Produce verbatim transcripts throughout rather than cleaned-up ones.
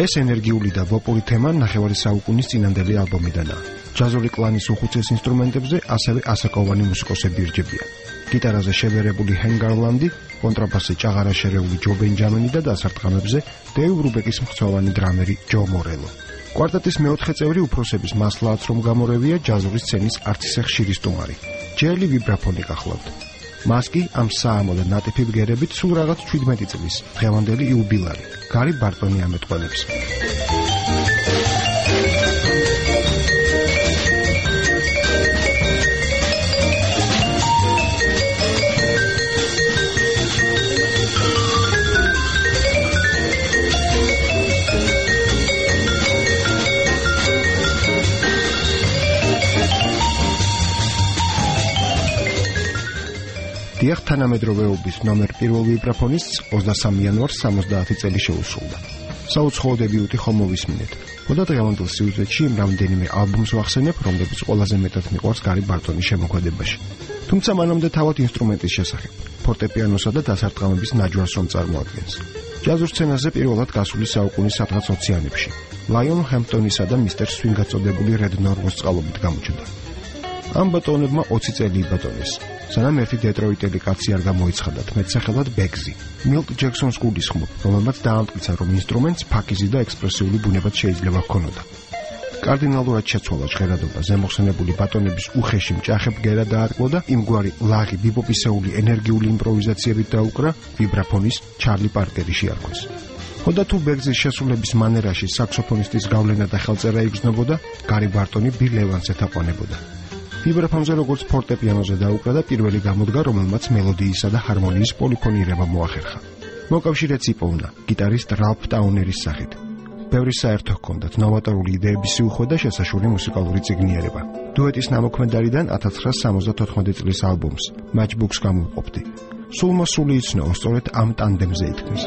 ეს ენერგიული და ვოკალური თემა ნახევარი საუკუნის წინანდელი ალბომიდანაა. ჯაზური კლანის უხუცეს ინსტრუმენტებზე ასევე ასაკოვანი მუსიკოსები ირჯებიან. გიტარაზე შევერებული ჰენ გარლანდი, კონტრაბასზე ჭაღარა შერეული ჯო ბენჯამენი და დასარტყამებზე დეივ ბრუბეკის მხცოვანი დრამერი ჯო მორელო. კვარტეტის მეოთხე წევრი უფროსების მასლააც რომ გამორევია ჯაზური სცენის არც ისე ხშირი სტუმარი. ჯერლი ვიბრაფონი გახლავთ. მას კი ამ საამო და ნატიფი ბგერებით სულ რაღაც შვიდმეტი წლის დღევანდელი იუბილარი გარი ბარტონი ამეტყველებს. დიახ, თანამედროვეობის ნომერ პირველ ვიბრაფონის ოცდასამი იანვარს სამოცდაათი წელი შეუსრულდა. საუცხოო დებიუტი ხომ მოვისმინეთ. ხოდა დღევანდელ სიუჟეტში იმ რამდენიმე ალბომს ვახსენებ, რომლებიც ყველაზე მეტად მიყვარს გარი ბარტონის შემოქმედებაში. თუმცა მანამდე თავად ინსტრუმენტის შესახებ, ფორტეპიანოსა და დასარტყამების ნაჯვარს რომ წარმოადგენს. ჯაზურ სცენაზე პირველად გასული საუკუნის სადღაც ოციანებში, ლაიონ ჰემპტონისა და მისტერ სვინგ აწოდებული რედ ნორმოს წყალობით გამოჩნდა. ამ ბატონებმა ოცი წელი იბატონეს. სანამ ერთი დეტროიტელი კაცი არ გამოიცხადათ მეტსახელად ბეგზი, მილკ ჯექსონს გულისხმობ, რომელმაც დაამტკიცა, რომ ინსტრუმენტს ფაქიზი და ექსპრესიული ბუნებაც შეიძლება ჰქონოდა. კარდინალურად შეცვალა ჟღერადობა, ზემოხსენებული ბატონების უხეში მჭახე ბგერა დაარკვო და იმგვარი ლაღი ბიბოპისეული ენერგიული იმპროვიზაციებით დაუკრა ვიბრაფონის ჩარლი პარკერი შეარქვეს. ხოდა თუ ბეგზის შესრულების მანერაში საქსოფონისტის გავლენა და ხელწერა იგრძნობოდა, გარი ბარტონი ბილ ევანსს ეთაყვანებოდა. ვიბრაფონზე როგორც ფორტეპიანოზე დაუკრა და პირველი გამოდგა, რომელმაც მელოდიისა და ჰარმონიის პოლიფონირება მოახერხა. მოკავშირეც იპოვნა გიტარისტ რალფ ტაუნერის სახით. ბევრი საერთო ჰქონდათ ნოვატორული იდეების სიუხვე და შესაშური მუსიკალური წიგნიერება. დუეტის ნამოქმედარიდან ათას ცხრაასი სამოცდათოთხმეტი წლის ალბომს Matchbox გამოვყოფდი. სულ მოსული იცნო, სწორედ ამ ტანდემზე ითქმის.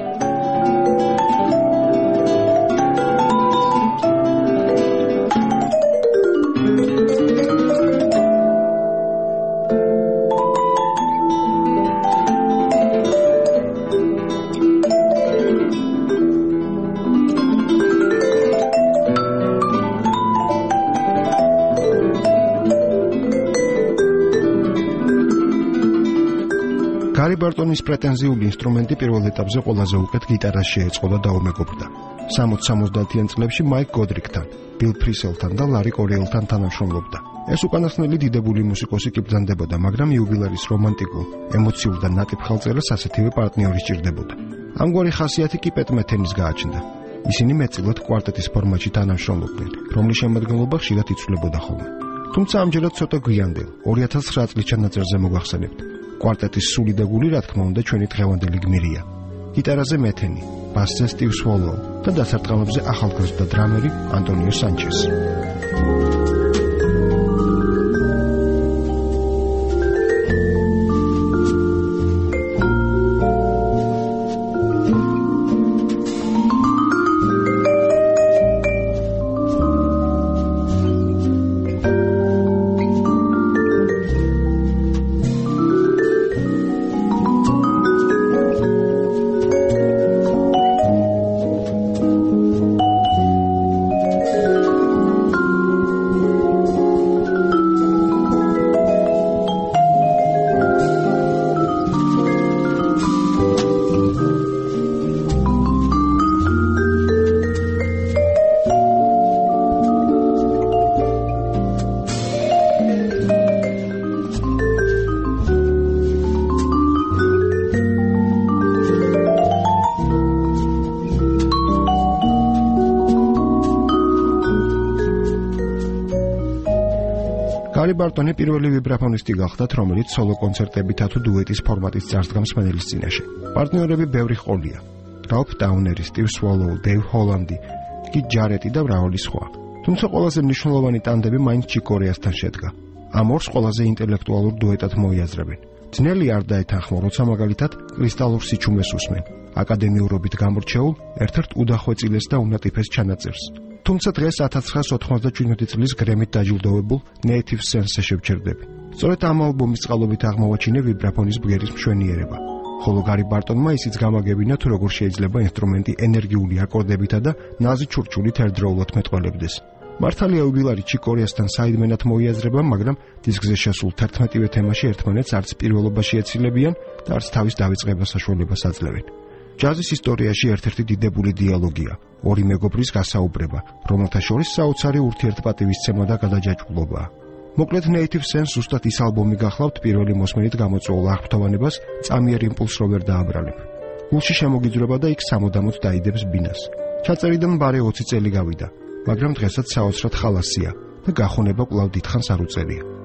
გარი ბარტონის პრეტენზიული ინსტრუმენტი პირველ ეტაპზე ყველაზე უკეთ გიტარას შეეწყო და დაუმეგობრდა. სამოცდ-სამოცდაათიან წლებში მაიკ გოდრიკთან, ბილ ფრისელთან და ლარი კორიელთან თანამშრომლობდა. ეს უკანასკნელი დიდებული მუსიკოსი კი ბრძანდებოდა, მაგრამ იუბილარის რომანტიკულ, ემოციურ და ნატიფ ხელწერას ასეთივე პარტნიორი სჭირდებოდა. ამგვარი ხასიათი კი პეტ მეთენის გააჩნდა. ისინი მეტწილად კვარტეტის ფორმატში თანამშრომლობდნენ, რომლის შემადგენლობა ხშირად იცვლებოდა ხოლმე. თუმცა ამჯერად ცოტა გვიანდელ, ორი ათას ცხრა წლის ჩანაწერზე მოგახსენებთ. კვარტეტის სული და გული, რა თქმა უნდა, ჩვენი დღევანდელი გმირია. გიტარაზე მეთენი, ბასზე სტივ სვოლოუ და დასარტყამებზე ახალგაზრდა დრამერი ანტონიო სანჩესი. გარი ბარტონი პირველი ვიბრაფონისტი გახდათ, რომელიც სოლო კონცერტებითა თუ დუეტის ფორმატის წარსდგამს მენელის წინაშე. პარტნიორები ბევრი ჰყოლია. რალფ ტაუნერი, სტივ სვოლოუ, დეივ ჰოლანდი, კი ჯარეტი და მრავალი სხვა. თუმცა ყველაზე მნიშვნელოვანი ტანდემი მაინც ჩიკ კორეასთან შედგა. ამ ორს ყველაზე ინტელექტუალურ დუეტად მოიაზრებენ. ძნელი არ დაეთანხმო, როცა მაგალითად კრისტალურ სიჩუმეს უსმენ, აკადემიურობით გამორჩეულ, ერთ-ერთ უდახვეწილეს და უნატიფეს ჩანაწერს. თუმცა დღეს ათას ცხრაასი ოთხმოცდაშვიდი წლის გრემით დაჯილდოვებულ Native Sense-ზე შევჩერდები. სწორედ ამ ალბომის წყალობით აღმოვაჩინე ვიბრაფონის ბგერის მშვენიერება. ხოლო გარი ბარტონმა ისიც გამაგებინა თუ როგორ შეიძლება ინსტრუმენტი ენერგიული აკორდებითა და ნაზი ჩურჩულით ერთდროულად მეტყველებდეს. მართალია უგილარი ჩიკორიასთან საიდმენად მოიაზრება, მაგრამ დისკზე შესულ თერთმეტივე თემაში ერთმანეთს არც პირველობაში ეცილებიან და არც თავის დავიწყებას საშუალებას აძლევენ. ჯაზის ისტორიაში ერთ-ერთი დიდებული დიალოგია, ორი მეგობრის გასაუბრება, რომელთა შორის საოცარი ურთიერთპატივისცემა და გადაჯაჭვულობაა. მოკლედ Native Sense ზუსტად ის ალბომი გახლავთ პირველი მოსმენით გამოწვეულ აღფრთოვანებას წამიერ იმპულს რო ვერ დააბრალებ. გულში შემოგიძვრება და იქ სამუდამოდ დაიდებს ბინას. ჩაწერიდან ბარე ოცი წელი გავიდა, მაგრამ დღესაც საოცრად ხალასია და გახონება კვლავ დიდხანს არ უწევია.